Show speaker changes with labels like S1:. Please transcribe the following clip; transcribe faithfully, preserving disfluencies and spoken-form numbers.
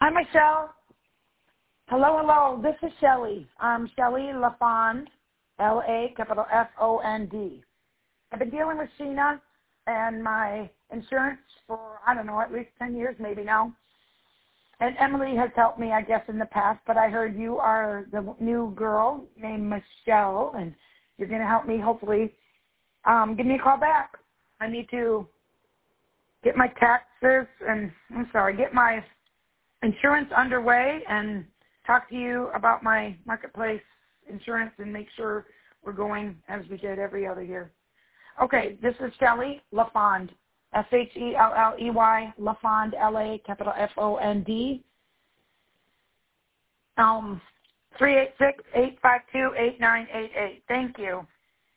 S1: Hi, Michelle. Hello, hello. This is Shelly. I'm Shelly LaFond, L A, capital F O N D. I've been dealing with Sheena and my insurance for, I don't know, at least ten years maybe now. And Emily has helped me, I guess, in the past, but I heard you are the new girl named Michelle, and you're going to help me, hopefully. Um, give me a call back. I need to get my taxes and, I'm sorry, get my insurance underway and talk to you about my marketplace insurance and make sure we're going as we did every other year. Okay, this is Shelly LaFond, S H E L L E Y, LaFond, L A, capital F O N D. Um, three eight six, eight five two, eight nine eight eight. Thank you.